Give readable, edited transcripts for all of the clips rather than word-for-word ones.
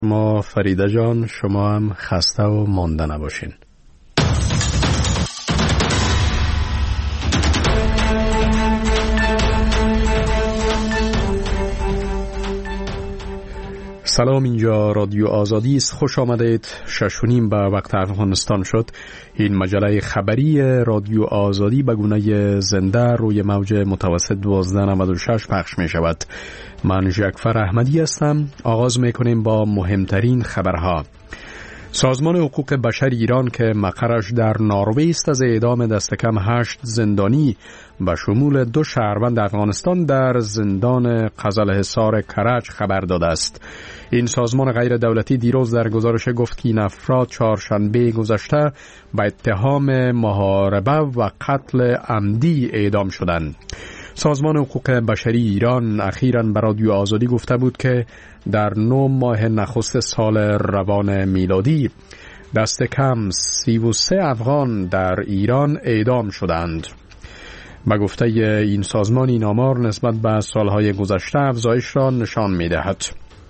ما فریده جان، شما هم خسته و مانده نباشین. سلام، اینجا رادیو آزادی است. خوش آمدید. 6:30 به وقت افغانستان شد. این مجله خبری رادیو آزادی به گونه زنده روی موج متوسط 1296 پخش می شود. من جعفر احمدی هستم. آغاز می کنیم با مهمترین خبرها. سازمان حقوق بشر ایران که مقرش در نروژ است از اعدام دست کم 8 زندانی به شمول 2 شهروند افغانستان در زندان قزلحصار کرج خبر داده است. این سازمان غیر دولتی دیروز در گزارش گفت که این افراد چهارشنبه گذشته به اتهام محاربه و قتل عمدی اعدام شدند. سازمان حقوق بشری ایران اخیراً به رادیو آزادی گفته بود که در 9 ماه نخست سال روان میلادی دست کم 33 افغان در ایران اعدام شدند. به گفته این سازمان این آمار نسبت به سالهای گذشته افزایش را نشان می‌دهد.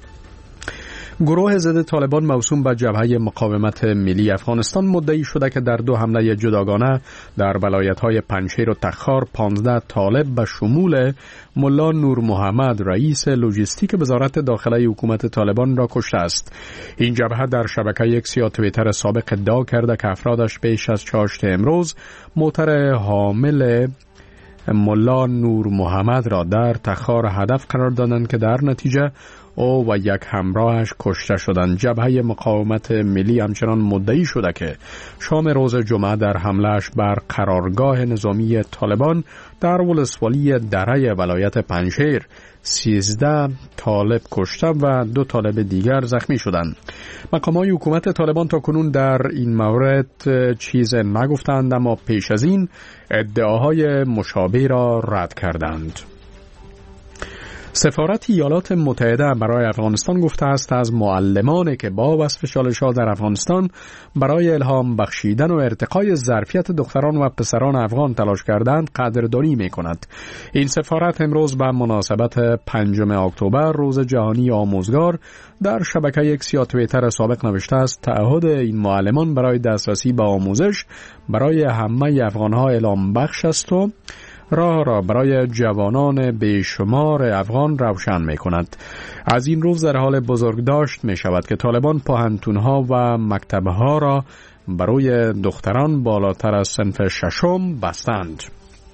گروه ضد طالبان موسوم به جبهه مقاومت ملی افغانستان مدعی شده که در 2 حمله جداگانه در ولایت‌های پنجشیر و تخار 15 طالب به شمول ملا نور محمد رئیس لوجستیک وزارت داخله حکومت طالبان را کشته است. این جبهه در شبکه ایکس یا توییتر سابق ادعا کرده که افرادش پیش از چاشت امروز موتر حامل ملا نور محمد را در تخار هدف قرار دادند که در نتیجه او و یک همراهش کشته شدند. جبهه مقاومت ملی همچنان مدعی شده که شام روز جمعه در حملهش بر قرارگاه نظامی طالبان در ولسوالی دره ولایت پنجشیر 13 طالب کشته و 2 طالب دیگر زخمی شدند. مقامات حکومت طالبان تا کنون در این مورد چیز نگفتند، اما پیش از این ادعاهای مشابه را رد کردند. سفارت ایالات متحده برای افغانستان گفته است از معلمانی که با وصف چالش‌ها در افغانستان برای الهام بخشیدن و ارتقای ظرفیت دختران و پسران افغان تلاش کردند قدردانی می‌کند. این سفارت امروز به مناسبت 5 اکتبر روز جهانی آموزگار در شبکه ایکس یا توییتر سابق نوشته است تعهد این معلمان برای دسترسی به آموزش برای همه افغان‌ها الهام بخش است و راه را برای جوانان بیشمار افغان روشن می کند. از این روز در حال بزرگداشت می شود که طالبان پوهنتون‌ها و مکتب‌ها را برای دختران بالاتر از صنف 6 بستند.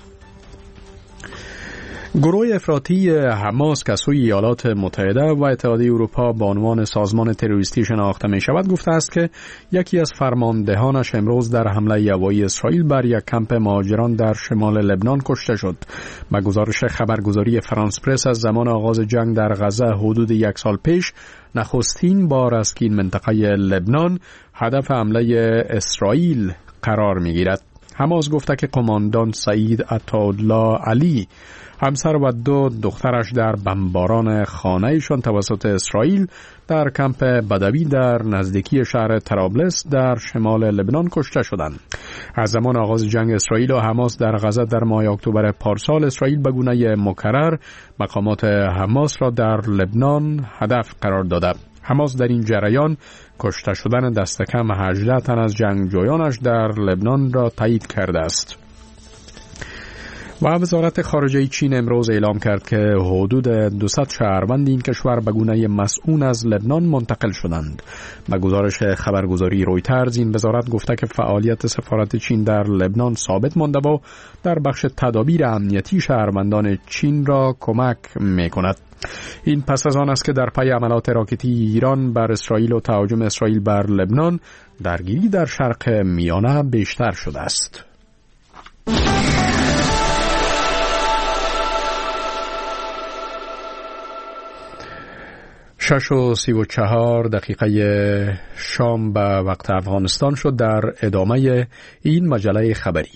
گروه افراطی حماس که سوی ایالات متحده و اتحادیه اروپا با عنوان سازمان تروریستی شناخته می شود گفته است که یکی از فرماندهانش امروز در حمله هوایی اسرائیل بر یک کمپ مهاجران در شمال لبنان کشته شد. به گزارش خبرگزاری فرانس پرس از زمان آغاز جنگ در غزه حدود 1 سال پیش نخستین بار است که این منطقه لبنان هدف حمله اسرائیل قرار می گیرد. حماس گفته که قماندان سعید عطاالله علی همسر و 2 دخترش در بمباران خانه‌شان توسط اسرائیل در کمپ بدوی در نزدیکی شهر طرابلس در شمال لبنان کشته شدند. از زمان آغاز جنگ اسرائیل و حماس در غزه در ماه اکتبر پارسال اسرائیل به گونه مکرر مقامات حماس را در لبنان هدف قرار داده. حماس در این جریان کشته شدن دست کم 18 تن از جنگجویانش در لبنان را تایید کرده است. و وزارت خارجه چین امروز اعلام کرد که حدود 200 شهروند این کشور به گونه مسئول از لبنان منتقل شدند. به گزارش خبرگزاری رویترز این وزارت گفته که فعالیت سفارت چین در لبنان ثابت مانده و در بخش تدابیر امنیتی شهروندان چین را کمک می‌کند. این پس از آن است که در پی حملات راکتی ایران بر اسرائیل و تهاجم اسرائیل بر لبنان درگیری در شرق میانه بیشتر شده است. 6:34 شام به وقت افغانستان شد. در ادامه این مجله خبری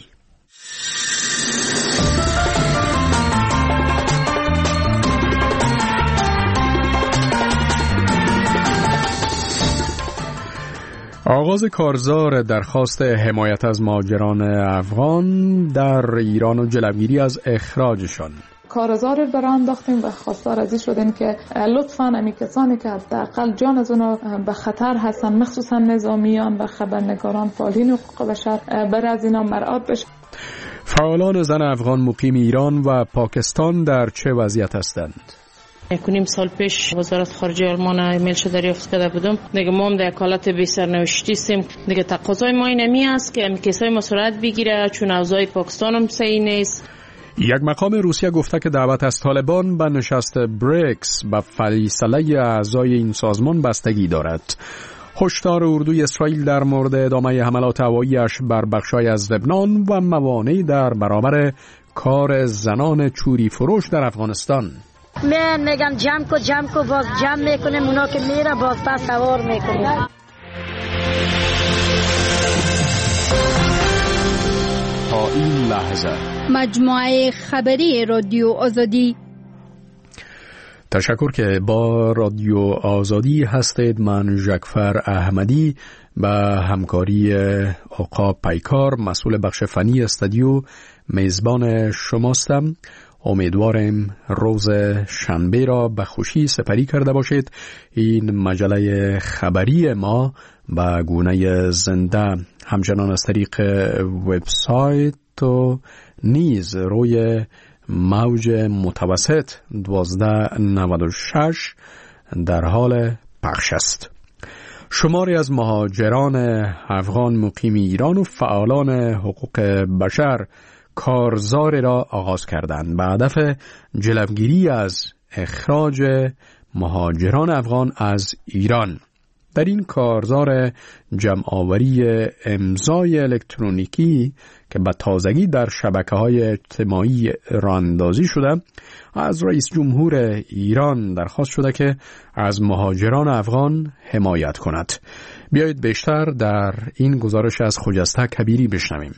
آغاز کارزار درخواست حمایت از مهاجران افغان در ایران و جلوگیری از اخراجشان. کارزار برای انداختیم و خواستار از این شدیم که لطفاً امی کسانی که حداقل جان از اونا به خطر هستن، مخصوصا نظامیان و خبرنگاران فعالین حقوق بشر، بر از اینا مراعات بشه. فعالان زن افغان مقیم ایران و پاکستان در چه وضعیت هستند؟ کنیم سال پیش وزارت خارجه آلمان ایمیلش دریافت کرده بودم. دیگه ما هم در حالت بی سرنوشتی هستیم. دیگه تقاضای ما اینمی است که کسای ما سرعت بگیره، چون اوضاع پاکستان هم صحیح نیست. یک مقام روسیه گفته که دعوت از طالبان به نشست بریکس به فیصله اعضای این سازمان بستگی دارد. هشدار اردوی اسرائیل در مورد ادامه حملات هوایی‌اش بر بخش‌های از لبنان و موانعی در برابر کار زنان چوری فروش در افغانستان. من میگم جمع کو باز جمع میکنیم، اونا که میره باز پس سوار میکنیم. تا این لحظه مجموعه خبری رادیو آزادی. تشکر که با رادیو آزادی هستید. من ژکفر احمدی به همکاری آقا پیکار مسئول بخش فنی استودیو میزبان شماستم. امیدوارم روز شنبه را به خوشی سپری کرده باشید. این مجله خبری ما به گونه زنده همچنان از طریق وبسایت و نیز روی موج متوسط 1296 در حال پخش است. شماری از مهاجران افغان مقیم ایران و فعالان حقوق بشر کارزار را آغاز کردند به هدف جلوگیری از اخراج مهاجران افغان از ایران. در این کارزار جمع‌آوری امضای الکترونیکی که به تازگی در شبکه‌های اجتماعی راه اندازی شده، از رئیس جمهور ایران درخواست شده که از مهاجران افغان حمایت کند. بیایید بیشتر در این گزارش از خجسته کبیری بشنویم.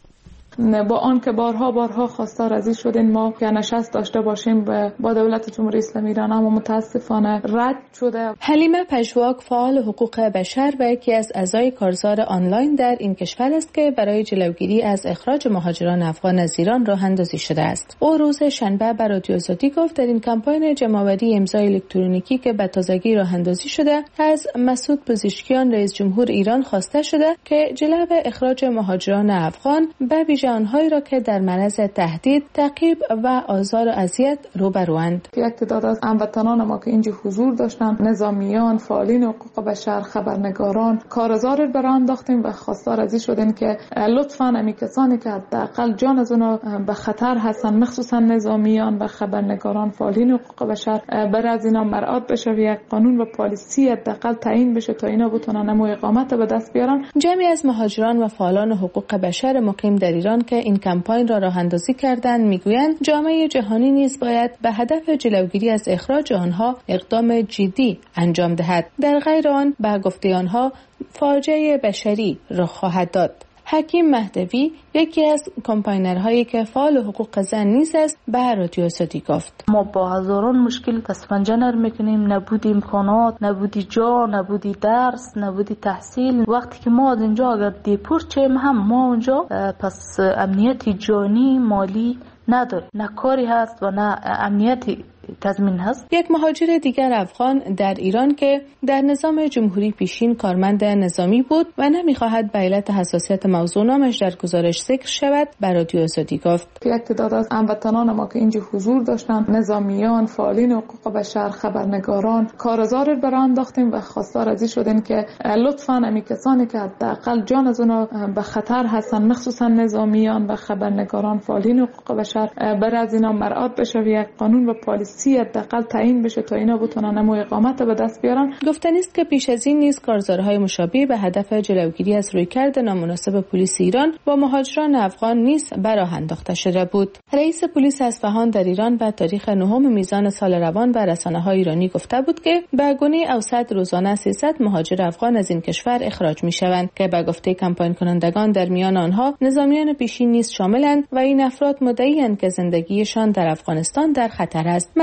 با آن که بارها خواستار از این شدیم ما که نشست داشته باشیم با دولت جمهوری اسلامی ایران، اما متاسفانه رد شده. حلیمه پژواک فعال حقوق بشر و یکی از اعضای کارزار آنلاین در این کشور است که برای جلوگیری از اخراج مهاجران افغان از ایران راه اندازی شده است. او روز شنبه به رادیو آزادی گفت در این کمپاین جمع‌آوری امضای الکترونیکی که به تازگی راه اندازی شده، از مسعود پزشکیان رئیس جمهور ایران خواسته شده که جلو اخراج مهاجران افغان به ویژه آنهایی را که در معرض تهدید، تعقیب و آزار و اذیت روبروند. یک تعداد از هموطنان ما که اینجا حضور داشتن، نظامیان، فعالین حقوق بشر، خبرنگاران، کارزار برای انداختیم و خواستار از این شدیم که لطفاً امی کسانی که حداقل جان از اونا به خطر هستن، مخصوصا نظامیان و خبرنگاران، فعالین حقوق بشر، بر از اینا مراعات بشه و یک قانون و پالیسی حداقل تعیین بشه تا اینا بتونن نمو اقامت به دست بیارن. جمعی از مهاجران و فعالان حقوق بشر مقیم در ایران که این کمپاین را راه اندازی کردند میگویند جامعه جهانی نیز باید به هدف جلوگیری از اخراج آنها اقدام جدی انجام دهد. در غیر آن به گفته آنها فاجعه بشری رخ خواهد داد. حکیم مهدوی یکی از کمپاینرهایی که فعال حقوق زن نیز است به رادیو آزادی گفت: ما با هزاران مشکل پس پنجه نرم میکنیم، نبودی امکانات، نبودی جا، نبودی درس، نبودی تحصیل. وقتی که ما از اینجا اگر دیپورت شیم هم ما اونجا پس امنیت جانی مالی نداریم، نه کاری هست و نه امنیتی تضمین هست. یک مهاجر دیگر افغان در ایران که در نظام جمهوری پیشین کارمند نظامی بود و نمیخواهد به علت حساسیت موضوع نامش در گزارش ذکر شود به رادیو آزادی گفت: یک تعداد از هموطنان ما که اینجا حضور داشتن، نظامیان، فعالین حقوق بشر، خبرنگاران، کارزار برای انداختیم و خواستار از این شدیم که لطفاً امی کسانی که حداقل جان از اونا به خطر هستن، مخصوصا نظامیان و خبرنگاران، فعالین حقوق بشر، بر از اینا مراعات بشه و یک قانون و پالیسی حداقل تعیین بشه تا اینا بتونن نمو اقامت به دست بیارن. گفتنی است که پیش از این نیز کارزارهای مشابه به هدف جلوگیری از رویکرد نامناسب پلیس ایران با مهاجران افغان نیز به راه انداخته شده بود. رئیس پلیس اصفهان در ایران به تاریخ 9 میزان سال روان به رسانه‌های ایرانی گفته بود که به گونه اوسط روزانه 300 مهاجر افغان از این کشور اخراج می‌شوند که به گفته کمپاین کنندگان در میان آنها نظامیان پیشین نیز شاملند و این افراد مدعی‌اند که زندگیشان در افغانستان در خطر است.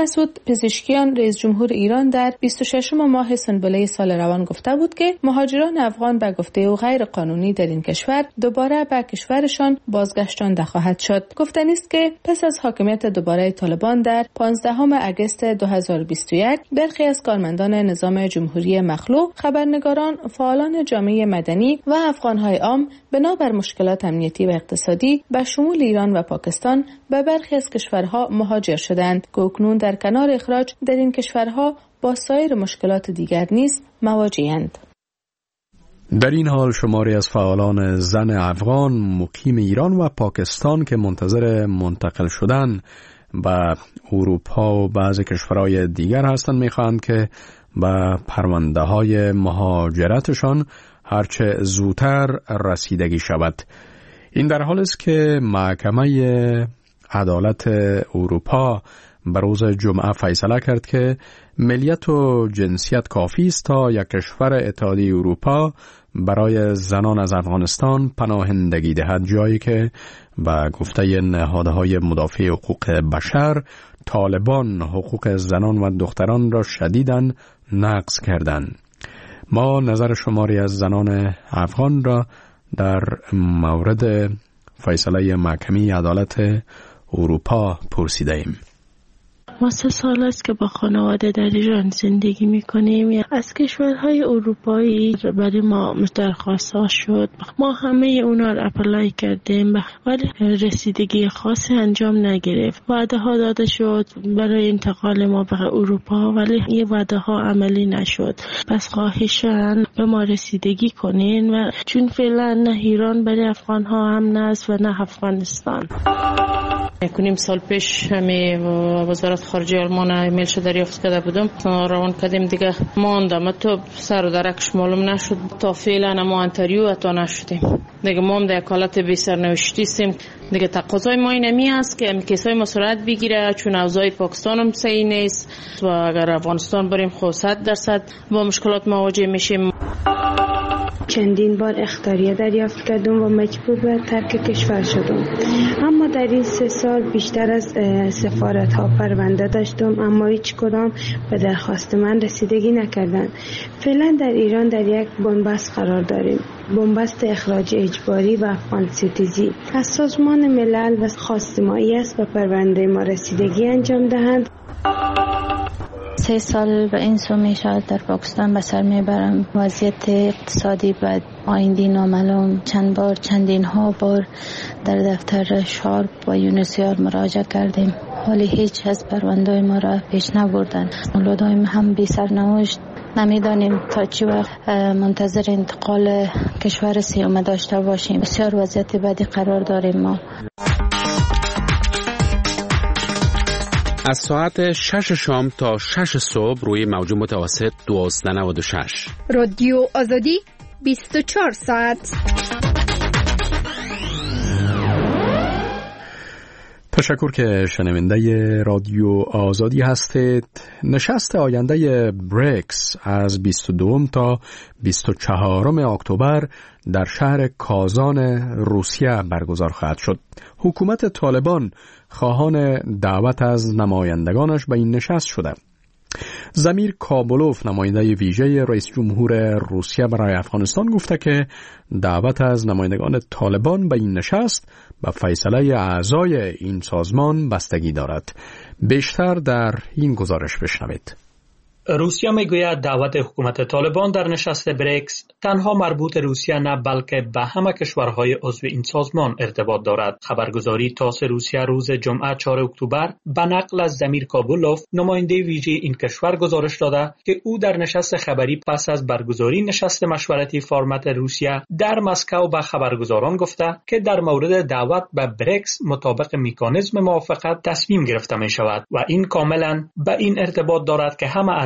مسعود پزشکیان رئیس جمهور ایران در 26 ماه سنبله سال روان گفته بود که مهاجران افغان به گفته او غیر قانونی در این کشور دوباره به کشورشان بازگشتانده خواهد شد. گفتنی است که پس از حاکمیت دوباره طالبان در 15 اگست 2021 برخی از کارمندان نظام جمهوری مخلوع، خبرنگاران، فعالان جامعه مدنی و افغان‌های عام بنابر مشکلات امنیتی و اقتصادی به شمول ایران و پاکستان به برخی از کشورها مهاجر شدند که اکنون در کنار اخراج در این کشورها با سایر مشکلات دیگر نیز مواجه‌اند. در این حال شماری از فعالان زن افغان مقیم ایران و پاکستان که منتظر منتقل شدن به اروپا و بعضی کشورهای دیگر هستند می‌خواهند که به پرونده‌های مهاجرتشان هرچه زودتر رسیدگی شود. این در حالی است که محکمه عدالت اروپا به روز جمعه فیصله کرد که ملیت و جنسیت کافی است تا یک کشور اتحادیه اروپا برای زنان از افغانستان پناهندگی دهد، جایی که به گفته نهادهای مدافع حقوق بشر طالبان حقوق زنان و دختران را شدیداً نقض کردند. ما نظر شماری از زنان افغان را در مورد فیصله محکمه عدالت اروپا پرسیده ایم. ما 3 سال است که با خانواده در ایران زندگی میکنیم. از کشورهای اروپایی برای ما درخواست ها شد. ما همه اونا رو اپلای کردیم ولی رسیدگی خاصی انجام نگرفت. وعده ها داده شد برای انتقال ما به اروپا ولی این وعده ها عملی نشد. پس خواهشاً به ما رسیدگی کنین و چون فعلا نه ایران برای افغان ها هم است و نه افغانستان. کنیم سال پیش همی وزارت خارجه آلمان ایمیل شده دریافت کرده بودم، روان کردیم دیگه ماندم تو سر و درکش معلوم نشد تا فعلا ما انتریو حتی نشدیم دیگه. ما هم در حالت بی سرنوشتی هستیم دیگه. تقاضای ما اینمی است که کیسای ما سرعت بگیره چون اوضاع پاکستان هم صحیح نیست و اگر افغانستان بریم خود 100% با مشکلات مواجه میشیم. چندین بار اخطاریه دریافت کردم و مجبور به ترک کشور شدم. اما در این 3 سال بیشتر از سفارت ها پرونده داشتم اما هیچ کدام به درخواست من رسیدگی نکردند. فعلا در ایران در یک بنبست قرار داریم. بنبست اخراج اجباری و افغان ستیزی. از سازمان ملل و خواستمایی است و پرونده ما رسیدگی انجام دهند. 3 سال به این سو میشود در پاکستان به سر میبرم. وضعیت اقتصادی بد، آیندی نامعلوم. چندین ها بار در دفتر شارپ و یونسیار مراجعه کردیم ولی هیچ از پرونده ما را پیش نبردن. اولادایم هم بی سرنوشت. نمیدانیم تا چی وقت منتظر انتقال کشور سیومه داشته باشیم. بسیار وضعیت بدی قرار داریم ما. از ساعت 6 شام تا 6 صبح روی موج متوسط 1296 رادیو آزادی 24 ساعت. تشکر که شنونده رادیو آزادی هستید. نشست آینده بریکس از 22 تا 24 اکتبر در شهر کازان روسیه برگزار خواهد شد. حکومت طالبان خواهان دعوت از نمایندگانش به این نشست شده. زمیر کابولوف نماینده ویژه رئیس جمهور روسیه برای افغانستان گفته که دعوت از نمایندگان طالبان به این نشست به فیصله اعضای این سازمان بستگی دارد. بیشتر در این گزارش بشنوید. روسیه میگوید دعوت حکومت طالبان در نشست بریکس تنها مربوط روسیه نه بلکه به همه کشورهای عضو این سازمان ارتباط دارد. خبرگزاری تاس روسیه روز جمعه 4 اکتبر به نقل از زمیر کابولوف نماینده ویژه این کشور گزارش داده که او در نشست خبری پس از برگزاری نشست مشورتی فرمت روسیه در مسکو به خبرگزاران گفته که در مورد دعوت به بریکس مطابق مکانیزم موافقت تصمیم گرفته می شود و این کاملا به این ارتباط دارد که همه از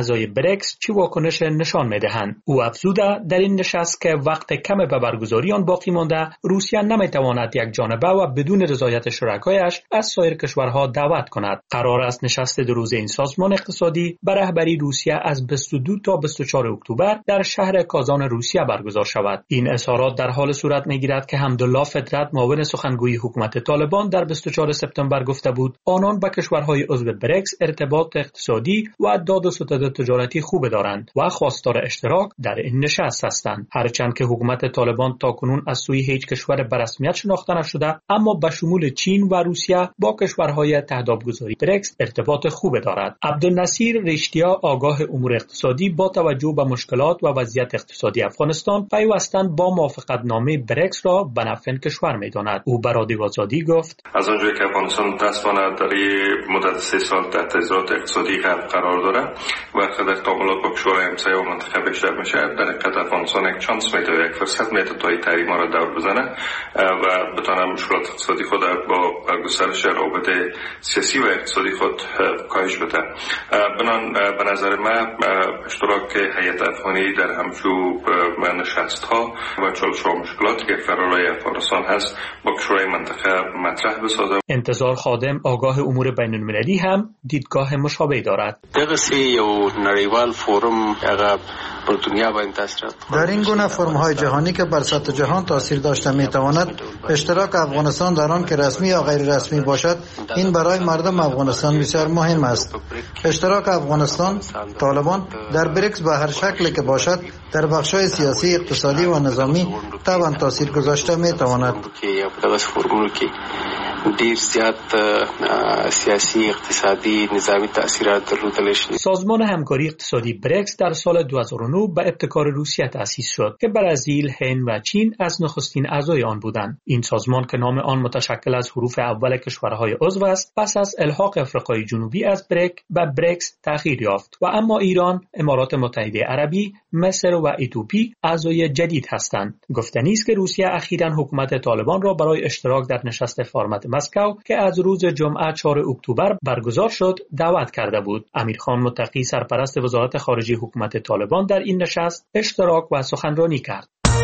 اعضای برکس چه واکنش نشان می‌دهند. او افزوده در این نشست که وقت کم به برگزاری آن باقی مانده، روسیه نمی‌تواند یک جانبه و بدون رضایت شرکایش از سایر کشورها دعوت کند. قرار است نشست دو روزه این سازمان اقتصادی به رهبری روسیه از 22 تا 24 اکتبر در شهر کازان روسیه برگزار شود. این اظهارات در حال صورت می‌گیرد که حمدالله فدرت معاون سخنگوی حکومت طالبان در 24 سپتامبر گفته بود آنان با کشورهای عضو برکس ارتباط اقتصادی و داد و ستد تجارتی خوب دارند و خواستار اشتراک در این نشست هستند. هرچند که حکومت طالبان تاکنون از سوی هیچ کشور به رسمیت شناخته نشده، اما به شمول چین و روسیه با کشورهای تحت آبگذاری برکس ارتباط خوب دارد. عبدالنصیر رشتیا آگاه امور اقتصادی با توجه به مشکلات و وضعیت اقتصادی افغانستان پیوستن با موافقتنامه برکس را به نفع کشور می‌داند. او به رادیو آزادی گفت: از آنجایی که افغانستان متأسفانه در مدت 3 سال تحت اضطراب اقتصادی قرار داره و در تعاملات با کشورهای همسایه و منطقه بیشتر میشه، در حقیقت افغانستان یک چانس میده، یک فرصت میده تا این تحریما را دور بزنه و بتونه مشکلات اقتصادی خود با گسترش روابط سیاسی و اقتصادی خود کاهش بده. به نظر من اشتراک هیئت افغانی در همچو نشست‌ها و چالش‌ها و مشکلاتی که فرارای افغانستان هست با کشورهای منطقه مطرح بسازه. انتظار خادم آگاه امور بین‌المللی هم دیدگاه مشابه دارد. در این گونه فرم‌های جهانی که بر سطح جهان تاثیر داشته می‌تواند، اشتراک افغانستان در آن که رسمی یا غیر رسمی باشد، این برای مردم افغانستان بسیار مهم است. اشتراک افغانستان، طالبان در برکس به هر شکلی که باشد، در بخش‌های سیاسی، اقتصادی و نظامی طبعا تاثیر گذاشته می‌تواند. دیر زیاد سیاسی، اقتصادی، نظامی تأثیرات درلودلش. سازمان همکاری اقتصادی برکس در سال 2009 به ابتکار روسیه تأسیس شد که برزیل، هند و چین از نخستین اعضای آن بودند. این سازمان که نام آن متشکل از حروف اول کشورهای عضو است، پس از الحاق افریقای جنوبی از برک به برکس تغییر یافت و اما ایران، امارات متحده عربی، مصر و اتیوپی اعضای جدید هستند. گفتنی است که روسیه اخیراً حکومت طالبان را برای اشتراک در نشست فرمت مسکو که از روز جمعه 4 اکتبر برگزار شد دعوت کرده بود. امیرخان متقی سرپرست وزارت خارجه حکومت طالبان در این نشست اشتراک و سخنرانی کرد.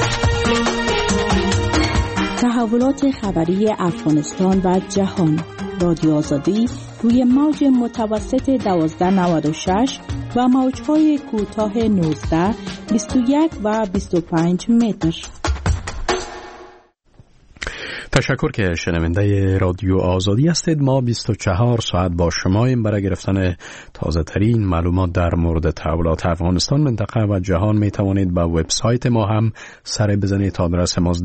تحولات خبری افغانستان و جهان. رادیو آزادی روی موج متوسط 1296 و موج‌های کوتاه 19، 21 و 25 متر. تشکر که شنونده رادیو آزادی هستید. ما 24 ساعت با شماییم برای گرفتن تازه ترین معلومات در مورد تحولات افغانستان، منطقه و جهان. می توانید با وبسایت ما هم سر بزنید. آدرس ما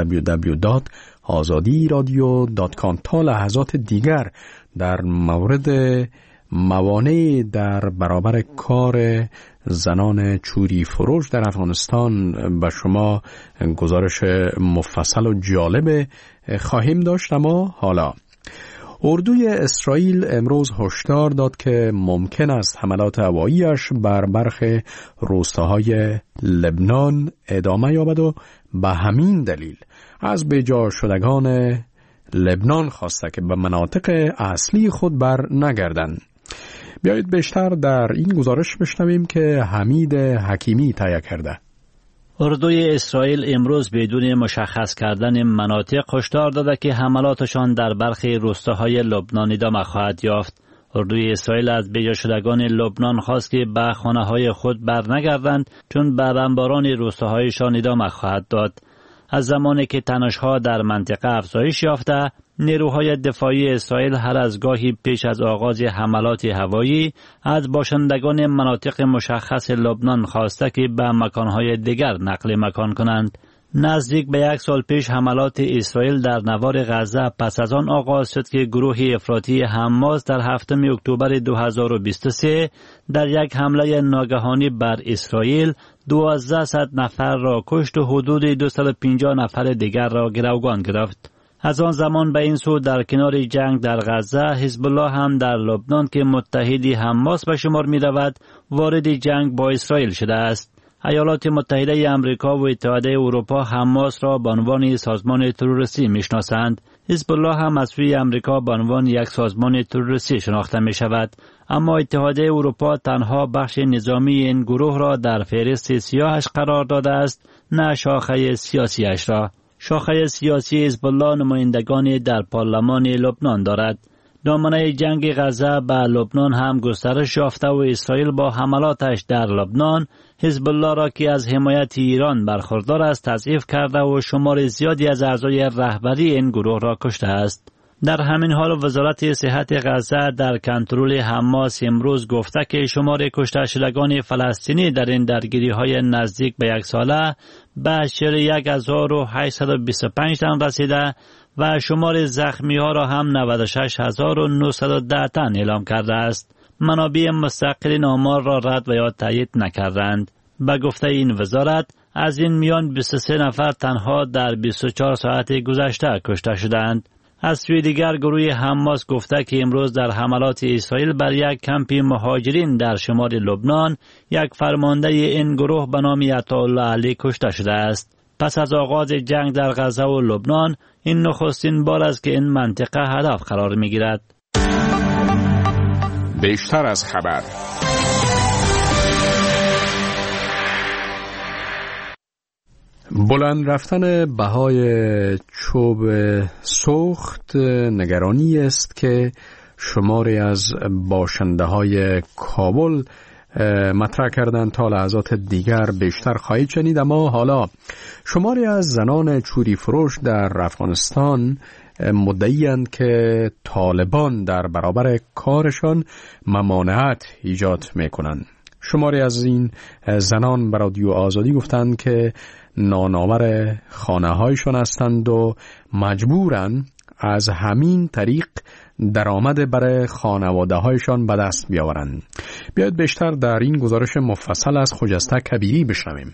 www.azadiradio.com. تا لحظات دیگر در مورد موانع در برابر کار زنان چوری فروش در افغانستان به شما گزارش مفصل و جالب خواهیم داشت. اما حالا اردوی اسرائیل امروز هشدار داد که ممکن است حملات هوایی‌اش بر برخی روستاهای لبنان ادامه یابد و به همین دلیل از بجا شدگان لبنان خواسته که به مناطق اصلی خود بر نگردند. بیایید بیشتر در این گزارش بشنویم که حمید حکیمی تهیه کرده. اردوی اسرائیل امروز بدون مشخص کردن مناطق هشدار داده که حملاتشان در برخی روستاهای لبنان ادامه خواهد یافت. اردوی اسرائیل از بجا شدگان لبنان خواست که به خانه‌های خود برنگردند، چون به بمباران روستاهایشان ادامه خواهد داد. از زمانی که تنش‌ها در منطقه افزایش یافته، نیروهای دفاعی اسرائیل هر از گاهی پیش از آغاز حملات هوایی از باشندگان مناطق مشخص لبنان خواسته که به مکانهای دیگر نقل مکان کنند. نزدیک به 1 سال پیش حملات اسرائیل در نوار غزه پس از آن آغاز شد که گروه افراطی حماس در 7 اکتبر 2023 در یک حمله ناگهانی بر اسرائیل 1200 نفر را کشت و حدود 250 نفر دیگر را گروگان گرفت. از آن زمان به این سو در کنار جنگ در غزه، حزب الله هم در لبنان که متحدی حماس به شمار می رود وارد جنگ با اسرائیل شده است. ایالات متحده آمریکا و اتحادیه اروپا حماس را به عنوان سازمان تروریستی میشناسند. حزب الله هم از سوی آمریکا به عنوان یک سازمان تروریستی شناخته می شود. اما اتحادیه اروپا تنها بخش نظامی این گروه را در فهرست سیاهش قرار داده است، نه شاخه سیاسیش را. شاخه سیاسی حزب الله نمایندگانی در پارلمان لبنان دارد. دامنه جنگ غزه به لبنان هم گسترش یافته و اسرائیل با حملاتش در لبنان حزب الله را که از حمایت ایران برخوردار است تضعیف کرده و شمار زیادی از اعضای رهبری این گروه را کشته است. در همین حال وزارت صحت غزه در کنترل حماس امروز گفته که شمار کشته شدگان فلسطینی در این درگیری‌های نزدیک به یک ساله به 1825 تن رسیده و شمار زخمی‌ها را هم 96910 تن اعلام کرده است. منابع مستقل آمار را رد و یا تایید نکردند. به گفته این وزارت از این میان 23 نفر تنها در 24 ساعت گذشته کشته شدند. از سوی دیگر گروه حماس گفته که امروز در حملات اسرائیل بر یک کمپ مهاجرین در شمال لبنان یک فرمانده این گروه به نام عطاالله علی کشته شده است. پس از آغاز جنگ در غزه و لبنان این نخستین بار است که این منطقه هدف قرار می گیرد. بیشتر از خبر. بلند رفتن بهای چوب سوخت نگرانی است که شماری از باشنده های کابل مطرح کردند. تا لحظات دیگر بیشتر خواهید شنید. اما حالا شماری از زنان چوری فروش در افغانستان مدعی‌اند که طالبان در برابر کارشان ممانعت ایجاد می‌کنند. شماری از این زنان به رادیو آزادی گفتند که نانآور خانه‌هایشان هستند و مجبورند از همین طریق درآمد برای خانواده‌هایشان به دست بیاورند. بیایید بیشتر در این گزارش مفصل از خجسته کبیری بشنویم.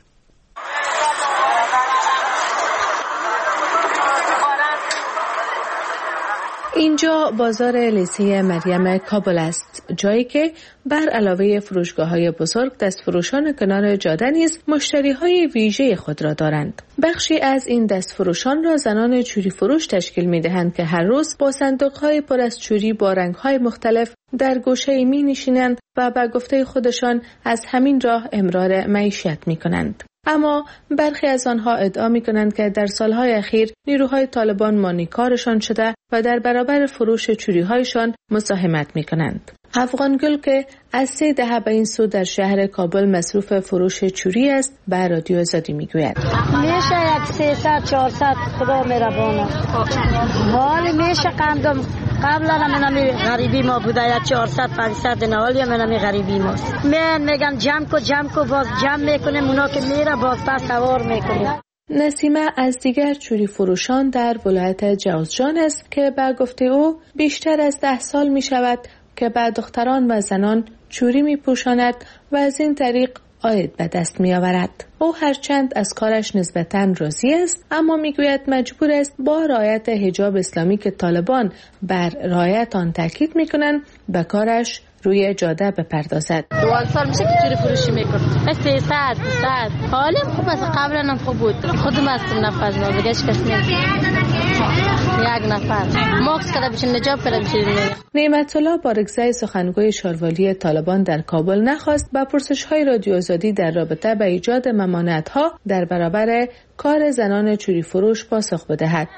اینجا بازار لیسه مریم کابل است، جایی که بر علاوه فروشگاه‌های بزرگ دستفروشان کنار جاده نیز مشتری‌های ویژه خود را دارند. بخشی از این دستفروشان را زنان چوری فروش تشکیل می‌دهند که هر روز با صندوق‌های پر از چوری با رنگ‌های مختلف در گوشه می‌نشینند و به گفته خودشان از همین راه امرار معیشت می‌کنند. اما برخی از آنها ادعا می‌کنند که در سالهای اخیر نیروهای طالبان مانیکارشان شده و در برابر فروش چوری‌هایشان مساهمت می‌کنند. افغان گل که از 3 دهه به این سو در شهر کابل مصروف فروش چوری است به رادیو آزادی میگوید. میشه 300-400 خدا مهربانه. حالی میشه قندم قبلا منمی غریبی ما بوده 400-500 نهالی منمی غریبی ماست. من میگم جمع کو باز جمع میکنه اونا که میره باز پس سوار میکنه. نسیمه از دیگر چوری فروشان در ولایت جوزجان است که به گفته او بیشتر از 10 سال می شود که به دختران و زنان چوری می پوشاند و از این طریق عاید به دست می آورد. او هرچند از کارش نسبتاً راضی است اما می گوید مجبور است با رعایت حجاب اسلامی که طالبان بر رعایت آن تاکید می کنند به کارش روی جاده بپردازد. 2 سال میشه که چوری فروشی میکنم. 300 حالم خوب است، قبلا هم خوب بود. خودم هستم نفس ما بگش کس نیست. یک نفر ماکس کرده بشه نجاب کرده بشه. نعمت الله بارگزای سخنگوی شاروالی طالبان در کابل نخواست با پرسش‌های رادیو آزادی در رابطه با ایجاد ممانعت‌ها در برابر کار زنان چوری فروش پاسخ بدهد.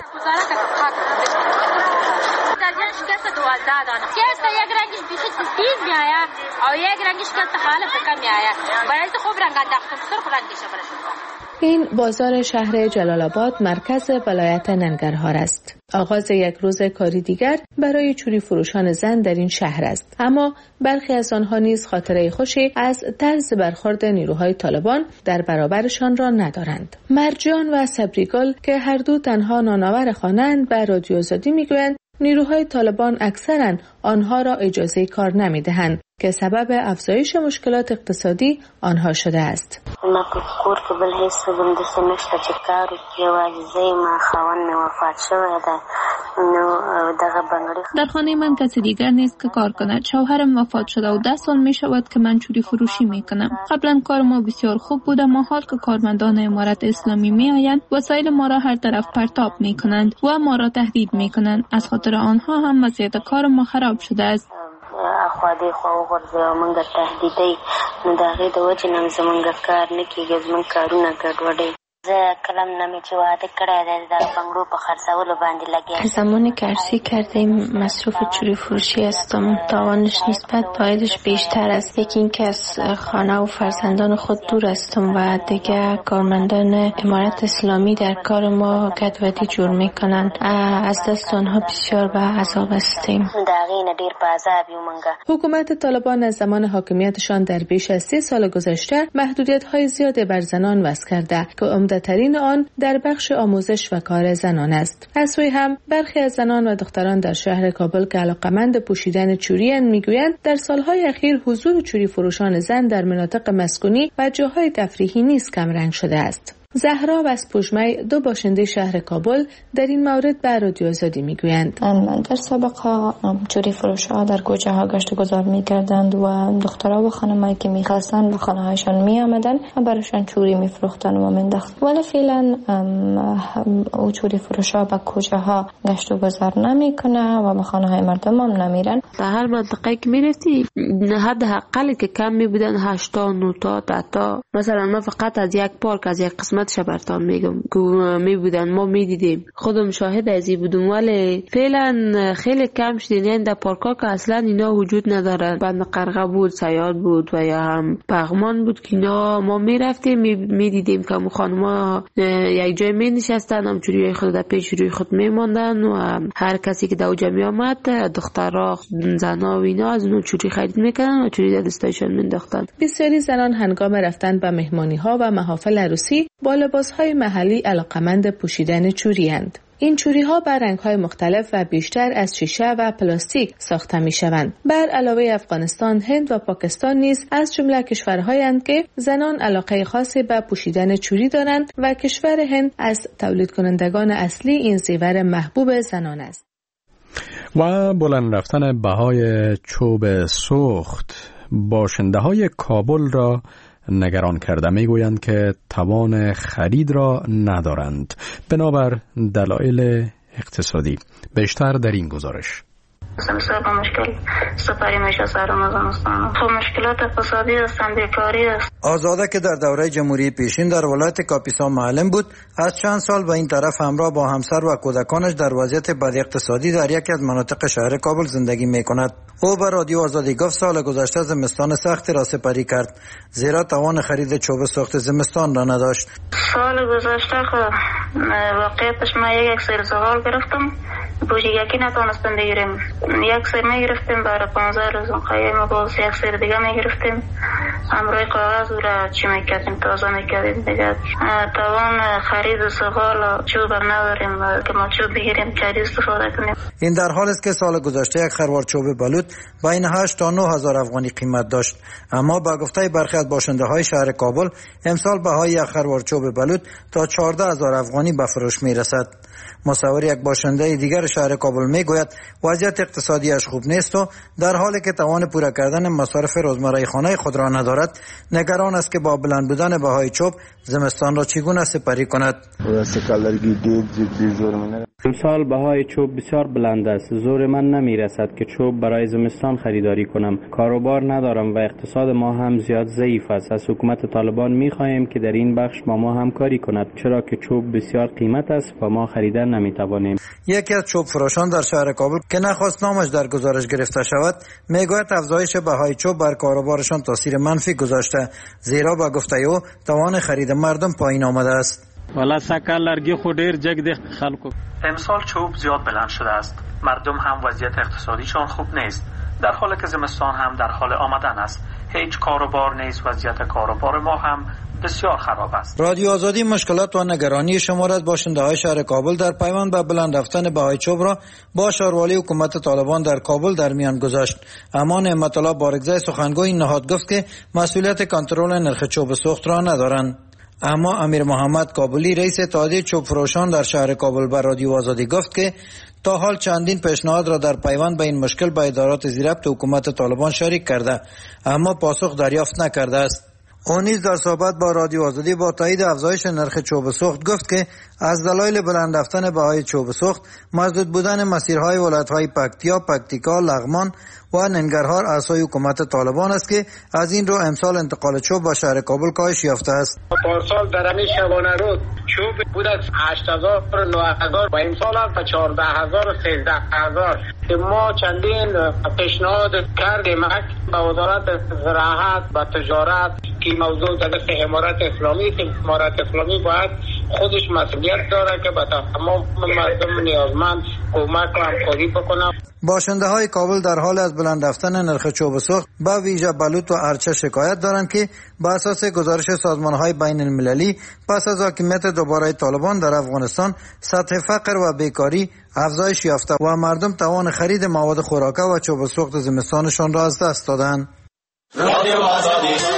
یک رنگش بیشتر سفید میآید و یک رنگش که خالص کم میآید. باید خوب رنگ انداختم سرخ رنگش برش. این بازار شهر جلال آباد مرکز ولایت ننگرهار است. آغاز یک روز کاری دیگر برای چوری فروشان زن در این شهر است. اما برخی از آنها نیز خاطره خوشی از طرز برخورد نیروهای طالبان در برابرشان را ندارند. مرجان و صبریگل که هر دو تنها نانآور خانه‌اند به رادیو آزادی میگویند نیروهای طالبان اکثراً آنها را اجازه کار نمی‌دهند که سبب افزایش مشکلات اقتصادی آنها شده است. ما په کور کې بل هیڅ هم داسې نشته چې کار وکړي، یوازې ما خاوند مې وفات شوی دی نو دغه بنگړي. در خانه من کسی دیگر نیست که کار کند. شوهرم وفات شده و 10 سال می شود که من چوری فروشی می کنم. قبلا کار ما بسیار خوب بود اما حال که کارمندان امارت اسلامی می آیند وسایل ما را هر طرف پرتاب می کنند و ما را تهدید می کنند. از خاطر آنها هم وضعیت کار ما خراب شده است. خوا دې خوا وغورځوي او موږ تهدیدوي، نو د هغې د وجې نه زموږ کار نه کېږي، زموږ کارونه ګډوډوي. کلم نمی که وعده کرده در بنگلو به خرڅولو باندې لګیا. از زمانی که عرضی کردیم مصروف چوری فروشی هستم، تاوانش نسبت پایدش بیشتر است. یکی این که از خانه و فرزندان خود دور هستم و دیگه کارمندان امارت اسلامی در کار ما گدودی جور میکنن. از دست آنها بسیار به عذاب هستیم. حکومت طالبان از زمان حاکمیتشان در بیش از 30 سال گذشته محدودیت‌های زیادی بر زنان وضع کرده که عمده‌ترین آن در بخش آموزش و کار زنان است. از سوی هم برخی از زنان و دختران در شهر کابل که علاقه‌مند پوشیدن چوری میگویند در سالهای اخیر حضور چوری فروشان زن در مناطق مسکونی و جاهای تفریحی نیز کمرنگ شده است. زهرا و اسپوژمی، دو باشنده شهر کابل، در این مورد به رادیو آزادی میگویند. در سابقه چوری فروش‌ها در کوچه ها گشت و گذار میکردند و دخترها و خانمایی که میخواستند به خانه هایشان میآمدند و برایشان چوری میفروختند و مینداختند. ولی فعلا او چوری فروش‌ها به کوچه ها گشت و گذار نمیکنه و به خانه های مردم هم نمیرن. در هر منطقه که میرفتی حداقل که کم میبودن 8 تا 9 تا 10 تا. مثلا ما فقط از یک پارک از یک قسمت برتان میگم که میبودن، ما میدیدیم، خودم شاهد ازی بودم، ولی فعلا خیلی کم شدین. یعنی در پارکا که اصلا اینا وجود ندارن. بند قرقه بود، سیاد بود و یا هم پغمان بود که اینا ما میرفتیم میدیدیم که خانما یک جای می نشستن، همچوری خود در پیش روی خود میماندن و هر کسی که در اوجا می آمد دخترها زنا و اینا از اونو چوری خرید میکنن و چوری در دستایشان مینداختن. بسیاری زنان هنگام رفتن به مهمانی ها و محافل عروسی با لباس‌های محلی علاقه‌مند پوشیدن چوری اند. این چوری‌ها با رنگ‌های مختلف و بیشتر از شیشه و پلاستیک ساخته می‌شوند. بر علاوه افغانستان، هند و پاکستان نیز از جمله کشورهایند که زنان علاقه خاصی به پوشیدن چوری دارند و کشور هند از تولید کنندگان اصلی این زیور محبوب زنان است. و بلند رفتن بهای چوب سوخت باشنده‌های کابل را نگران کرده. میگویند که توان خرید را ندارند بنابر دلایل اقتصادی. بیشتر در این گزارش. با مشکل سپری میشه سرم افغانستان. خب مشکلات اقتصادی هستند، بیکاری است. آزاده که در دوره جمهوری پیشین در ولایت کاپیسا معلم بود، از چند سال به این طرف همراه با همسر و کودکانش در وضعیت بد اقتصادی در یکی از مناطق شهر کابل زندگی میکند. او به رادیو آزادی گفت سال گذشته زمستان سختی را سپری کرد، زیرا توان خرید چوب ساخت زمستان را نداشت. سال گذشته واقعیتش ما یک سر زغال گرفتم، بوجیگی نتونستم بگیریم. یک سر میگرفتیم برای 15 روز، خیلی باز یک سر دیگه میگرفتیم، همراه کاغذ را چی میکردیم تازه میکردیم دیگه. توان خرید زغال چوب نداریم که ما چوب بگیریم چری استفاده کنیم. این در حال است که سال گذشته یک خروار چوب بلوط بین 8 تا 9 هزار افغانی قیمت داشت، اما با گفته برخی از باشنده های شهر کابل امسال بهای یک خروار چوب بلوط تا 14 هزار افغانی به فروش میرسد. مصور یک باشنده دیگر شهر کابل میگوید وضعیت اقتصادیش خوب نیست و در حالی که توان پورا کردن مصارف روزمره خانه خود را ندارد، نگران است که با بلند بودن بهای چوب زمستان را چگونه سپری کند. امسال بهای چوب بسیار بلند است، زور من نمیرسد که چوب برای زمستان خریداری کنم. کاروبار ندارم و اقتصاد ما هم زیاد ضعیف است. از حکومت طالبان میخواهیم که در این بخش با ما همکاری کند، چرا که چوب بسیار قیمت است و ما خریدن نمیتوانیم. یکی از چوب فروشان در شهر کابل که نخواست نامش در گزارش گرفته شود میگوید افزایش بهای چوب بر کاروبارشان تاثیر منفی گذاشته، زیرا با گفته او توان خرید مردم پایین آمده است. والا سکه لرگی خو ډیر جګ دی خلکو. امسال چوب زیاد بلند شده است، مردم هم وضعیت اقتصادیشان خوب نیست، در حالی که زمستان هم در حال آمدن است. هیچ کاروبار نیست، وضعیت کاروبار ما هم بسیار خراب است. رادیو آزادی مشکلات و نگرانی شما را از باشنده‌های شهر کابل در پیوند به بلند رفتن بهای چوب را با شاروالی حکومت طالبان در کابل در میان گذاشت، اما نعمت الله بارگزای سخنگوی این نهاد گفت که مسئولیت کنترل نرخ چوب سوخت را ندارند. اما امیر محمد کابلی رئیس اتحادیه چوب فروشان در شهر کابل بر رادیو آزادی گفت که تا حال چندین پیشنهاد را در پیوند به این مشکل با ادارات زیربط حکومت طالبان شریک کرده، اما پاسخ دریافت نکرده است. او نیز در صحبت با رادیو آزادی با تایید افزایش نرخ چوب سوخت گفت که از دلایل بلند رفتن بهای چوب سوخت، مسدود بودن مسیرهای ولایت‌های پکتیا، پکتیکا، لغمان و ننگرهار عصای حکومت طالبان است که از این رو امسال انتقال چوب با شهر کابل کاهش یافته است. پارسال در همین شبانه روز چوب بود از 8000 و 9000 و امسال تا 14000 و 13000 که ما چندین پیشنهاد کردیم به وزارت زراعت و تجارت که موضوع در دست امارت اسلامی که امارت اسلامی باید خودش مسئولیت داره که به تمام مردم نیازمند کمک و همکاری بکنه. باشنده های کابل در حال از بلند رفتن نرخ چوب سوخت به ویژه بلوط و ارچه شکایت دارند که بر اساس گزارش سازمان های بین المللی پس از حاکمیت دوباره طالبان در افغانستان سطح فقر و بیکاری افزایش یافته و مردم توان خرید مواد خوراکه و چوب سوخت زمستانشان را از دست دادند.